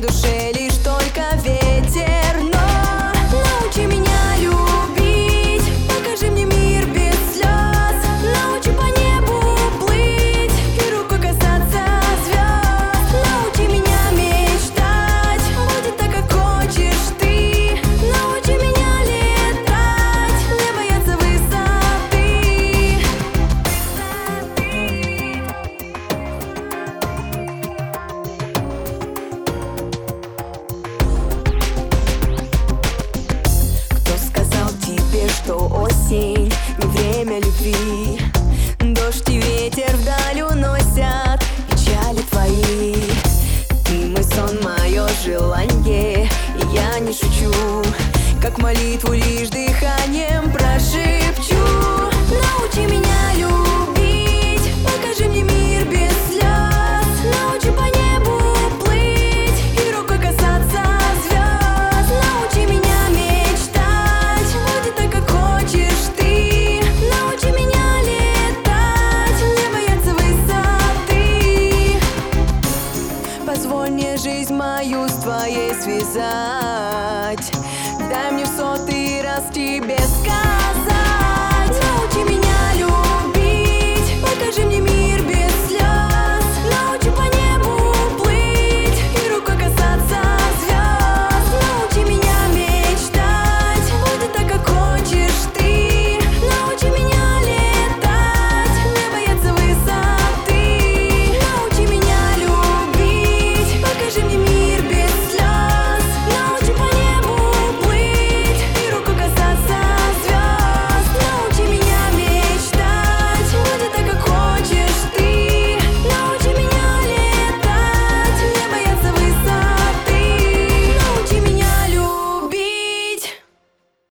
душе лишь только ветер. Но научи меня любить, покажи мне мир без слез. Научи по небу плыть и рукой касаться звезд. Научи меня мечтать, будет так, как хочешь ты. Научи меня летать, не бояться высоты. Кто сказал тебе, что осень не время любви? Дождь и ветер вдаль уносят печали твои. Ты мой сон, мое желание, и я не шучу. Как молитву лишь дыханием прошепчу. Научи меня любить, покажи мне мир без слез. Научи по небу плыть и рукой касаться звезд. Научи меня мечтать, будет так, как хочешь ты. Научи меня летать, не бояться высоты. Позволь мне жизнь мою с твоей связать. Дай мне в сотый раз тебе сказать.